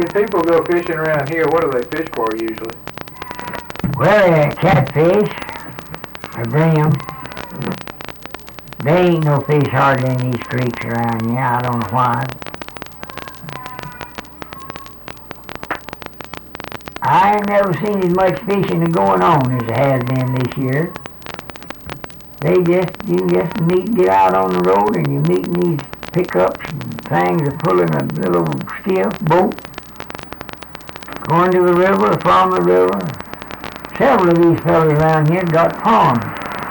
When people go fishing around here, what do they fish for usually? Well, catfish, or brim. They ain't no fish hardly in these creeks around here. I don't know why. I ain't never seen as much fishing going on as there has been this year. You just need to get out on the road and you meet these pickups and things are pulling a little skiff boat, going to the river or from the river. Several of these fellas around here got ponds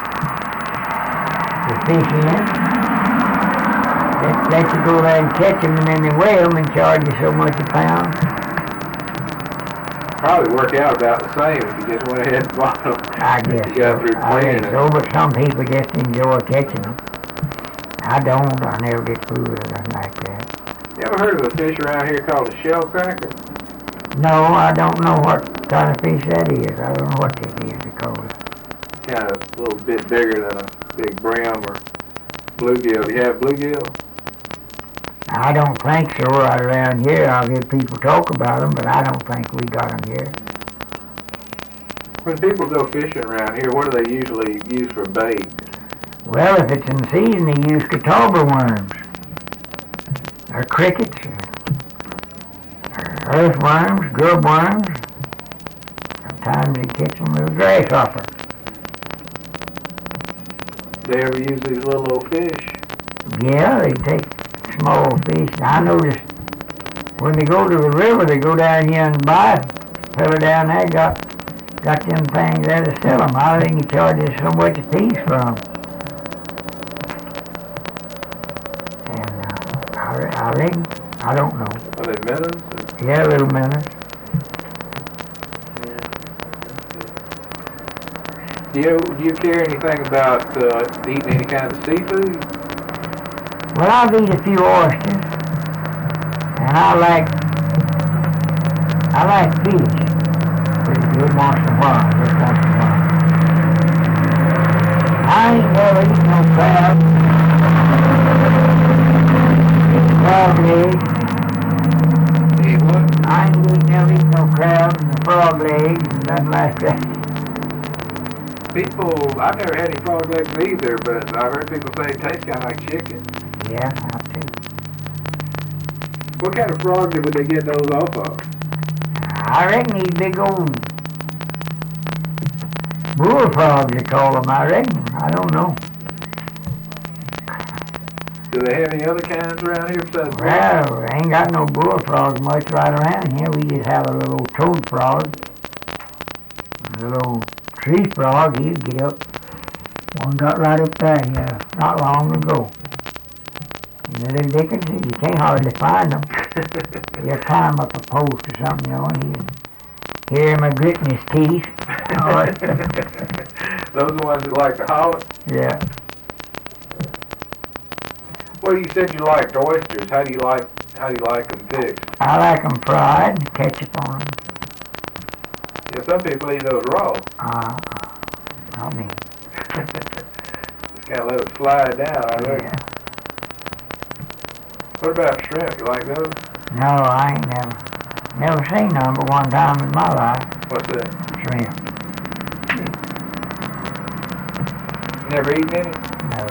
to fish in. They let you go there and catch them and then they weigh them and charge you so much a pound. Probably work out about the same if you just went ahead and bought them. I guess you got through cleaning so, but some people just enjoy catching them. I don't. I never get food or nothing like that. You ever heard of a fish around here called a shell cracker? No, I don't know what kind of fish that is. I don't know what that is, they call it. Kind of a little bit bigger than a big brim or bluegill. Do you have bluegill? I don't think so right around here. I'll hear people talk about them, but I don't think we got them here. When people go fishing around here, what do they usually use for bait? Well, if it's in season, they use catawba worms, or crickets, or earthworms, grub worms. Sometimes they catch them with a grasshopper. Do they ever use these little old fish? Yeah, they take small fish. I noticed when they go to the river, they go down here and buy. A fella down there got them things there to sell them. I think he charges so much a piece for them. And I reckon, I don't know. Are they minnows? Or? Yeah, little minnows. Do you care anything about eating any kind of seafood? Well, I've eaten a few oysters, and I like fish. Pretty good once in a while, just once in a while. I ain't never eaten no crab. Frog legs. Eat what? I ain't never eaten no crabs and frog legs and nothing like that. I've never had any frog legs either, but I've heard people say it tastes kind of like chicken. Yeah, I too. What kind of frog would they get those off of? I reckon these big old bullfrogs, they call them, I reckon. I don't know. Do they have any other kinds around here besides Well, we ain't got no bullfrogs much right around here. We just have a little old toad frog. A little tree frog, he'd get up. One got right up there, yeah, not long ago. And the little dickens, you can't hardly find them. You climb up a post or something, you know, and you hear him gritting his teeth. Those are the ones that like to holler? Yeah. Well, you said you liked oysters. How do you like them fixed? I like them fried, ketchup on them. Yeah, some people eat those raw. Not me. Just kind of let it slide down, I reckon. Yeah. What about shrimp? You like those? No, I ain't never seen none but one time in my life. What's that? Shrimp. Never eaten any? No.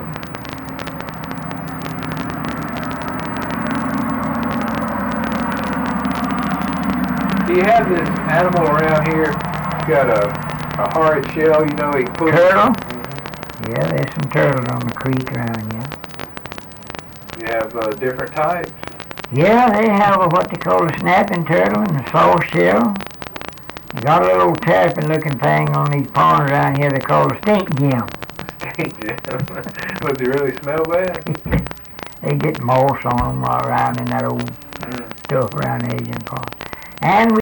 Do you have this animal around here? It's got a hard shell, you know, he pulls. Turtle? Mm-hmm. Yeah, there's some turtles on the creek around here. You have different types? Yeah, they have what they call a snapping turtle and a soft shell. They got a little terrapin looking thing on these ponds around here they call a stink gem. Stink gem? Does he really smell bad? They get moss on them around in that old stuff around the Asian pond. And